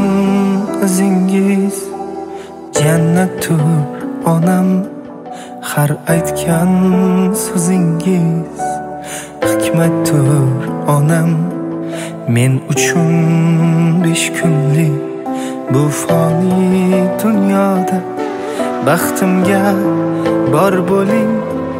qizingiz jannattur onam. Har aytgan so'zingiz hikmattur onam. Men uchun 5 kunlik bu fani dunyoda baxtimga bor bo'ling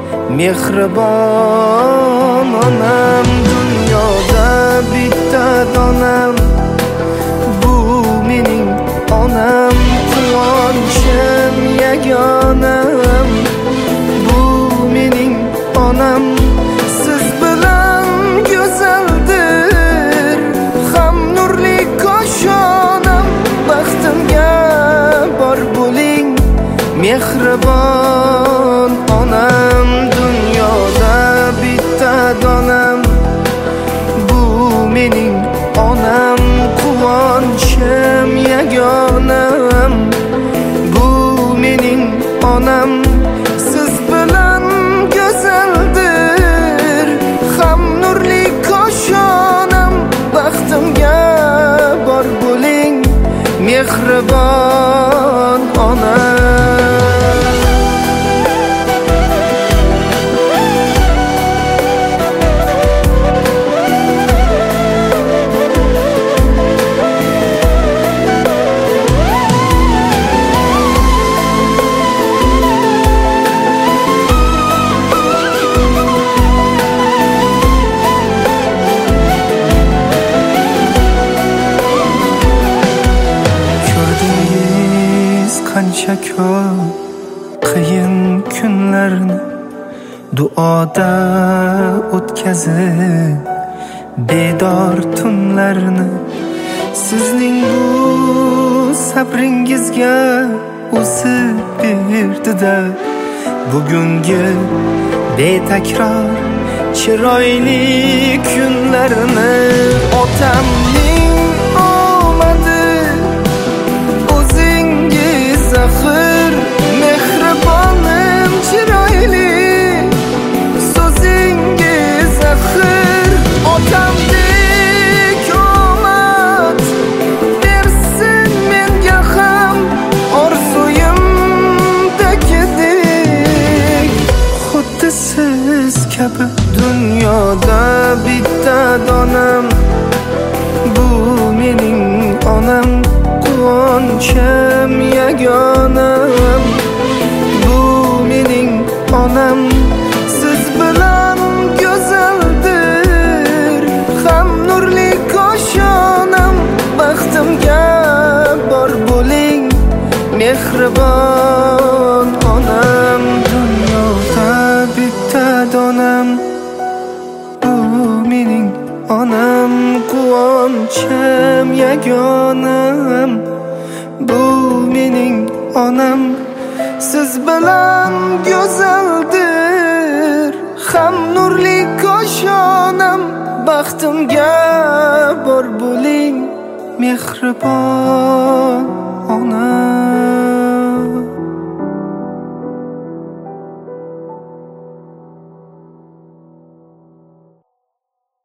mehribon onam. Dunyoda bitta donam, bu mening onam. Quvonchim yagonam, bu mening onam. Siz bilan go'zaldir ham nurli koshonam. Baxtimga bor bo'ling mehribon onam. Dunyoda bitta donam, bu mening onam. Quvonchim yagonam, bu mening onam. Siz bilan go'zaldir ham nurli koshonam. Baxtimga bor bo'ling mehribon onam. Qancha ko'p qiyin kunlarni duoda o'tkazib, bedor tunlarni sizning bu sabringizga o'zi berdi-da. Bugungi betakror chiroyli kunlarni otamning omadi o'zingiz axir. Mehribonim chiroyli so'zingiz axir. Otamdek omad bersin menga ham orzuyimdagidek. Xuddi siz kabi dunyoda bitta donam, bu mening onam. Quvonchim yagonam, bu mening onam. Siz bilan go'zaldir ham nurli koshonam. Baxtimga bor bo'ling mehribon onam. Dunyoda bitta donam, bu mening onam. Quvonchim yagonam, bu mening onam. Siz bilan go'zaldir ham nurli koshonam. Baxtimga bor bo'ling mehribon